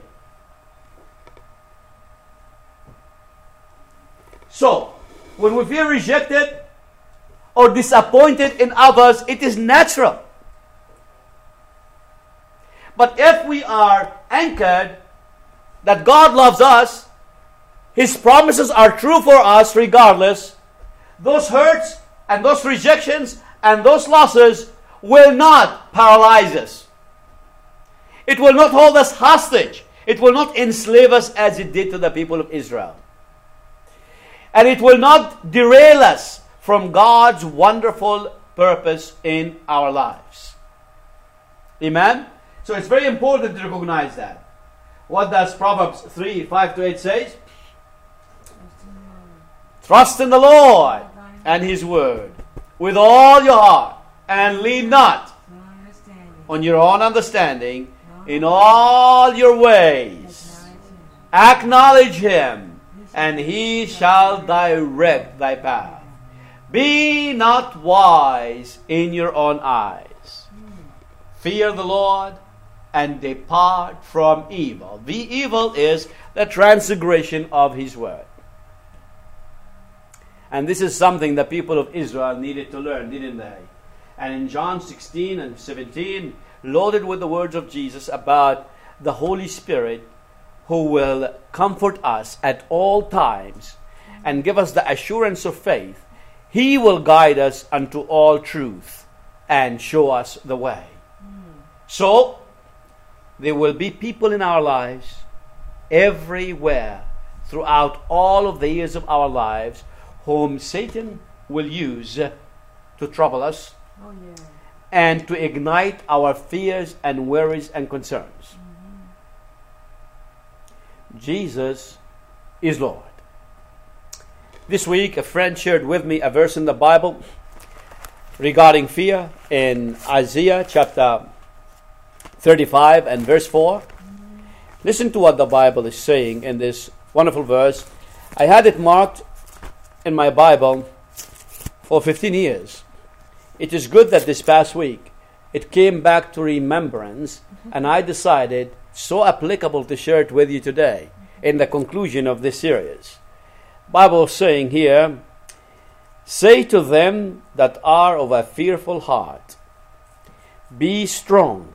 So, when we feel rejected or disappointed in others, it is natural. But if we are anchored that God loves us, His promises are true for us regardless, those hurts and those rejections and those losses will not paralyze us. It will not hold us hostage. It will not enslave us as it did to the people of Israel. And it will not derail us from God's wonderful purpose in our lives. Amen? So it's very important to recognize that. What does Proverbs three, five to eight say? Trust in the Lord and His word with all your heart, and lean not on your own understanding. In all your ways acknowledge Him, and He shall direct thy path. Be not wise in your own eyes. Fear the Lord and depart from evil. The evil is the transgression of His word. And this is something the people of Israel needed to learn, didn't they? And in John sixteen and seventeen, loaded with the words of Jesus about the Holy Spirit who will comfort us at all times and give us the assurance of faith. He will guide us unto all truth and show us the way. Mm. So, there will be people in our lives everywhere throughout all of the years of our lives whom Satan will use to trouble us. Oh, yeah. And to ignite our fears and worries and concerns. Mm-hmm. Jesus is Lord. This week, a friend shared with me a verse in the Bible regarding fear in Isaiah chapter thirty-five and verse four. Mm-hmm. Listen to what the Bible is saying in this wonderful verse. I had it marked in my Bible for fifteen years. It is good that this past week it came back to remembrance, mm-hmm. and I decided so applicable to share it with you today in the conclusion of this series. Bible is saying here, say to them that are of a fearful heart, be strong,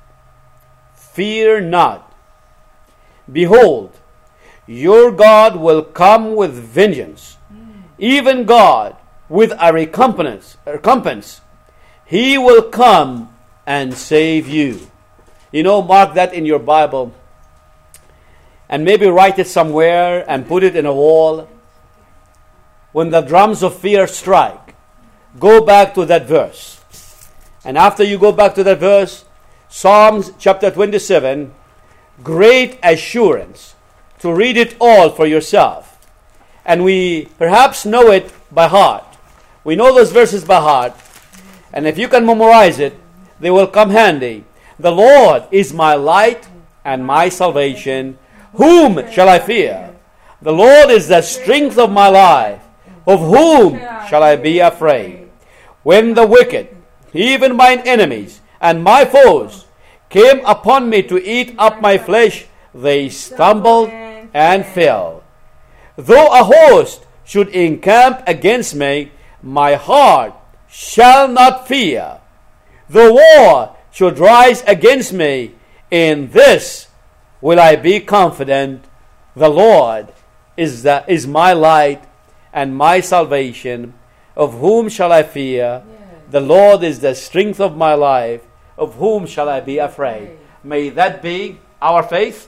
fear not. Behold, your God will come with vengeance, mm. even God with a recompense, recompense. He will come and save you. You know, mark that in your Bible and maybe write it somewhere and put it in a wall. When the drums of fear strike, go back to that verse. And after you go back to that verse, Psalms chapter twenty-seven, great assurance to read it all for yourself. And we perhaps know it by heart. We know those verses by heart. And if you can memorize it, they will come handy. The Lord is my light and my salvation. Whom shall I fear? The Lord is the strength of my life. Of whom shall I be afraid? When the wicked, even mine enemies and my foes, came upon me to eat up my flesh, they stumbled and fell. Though a host should encamp against me, my heart shall not fear. Though war should rise against me, in this will I be confident. The Lord is, the, is my light and my salvation. Of whom shall I fear? The Lord is the strength of my life. Of whom shall I be afraid? May that be our faith,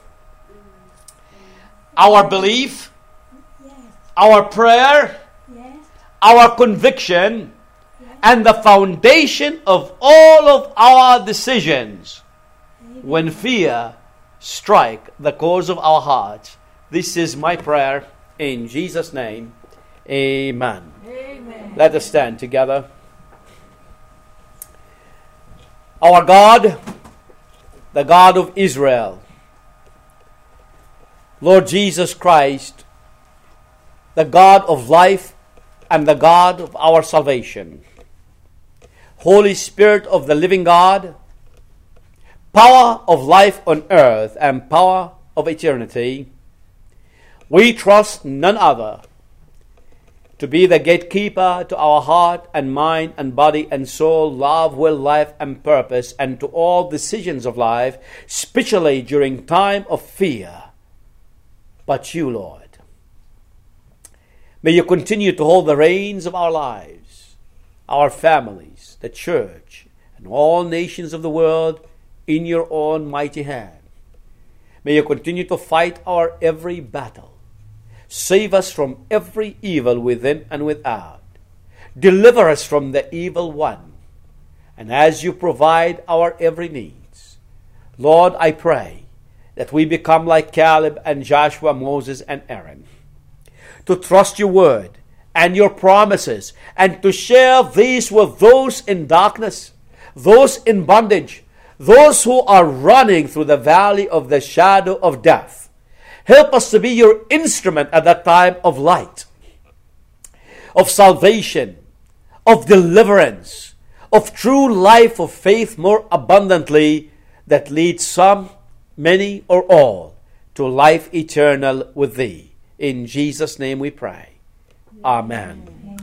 our belief, our prayer, our conviction, and the foundation of all of our decisions when fear strike the cause of our hearts. This is my prayer in Jesus' name. Amen. Amen. Let us stand together. Our God, the God of Israel, Lord Jesus Christ, the God of life and the God of our salvation, Holy Spirit of the living God, power of life on earth and power of eternity, we trust none other to be the gatekeeper to our heart and mind and body and soul, love, will, life, and purpose, and to all decisions of life, especially during time of fear. But you, Lord, may you continue to hold the reins of our lives, our families, the church, and all nations of the world in your own mighty hand. May you continue to fight our every battle. Save us from every evil within and without. Deliver us from the evil one. And as you provide our every needs, Lord, I pray that we become like Caleb and Joshua, Moses and Aaron, to trust your word and your promises, and to share these with those in darkness, those in bondage, those who are running through the valley of the shadow of death. Help us to be your instrument at that time of light, of salvation, of deliverance, of true life of faith more abundantly, that leads some, many, or all to life eternal with thee. In Jesus' name we pray. Amen.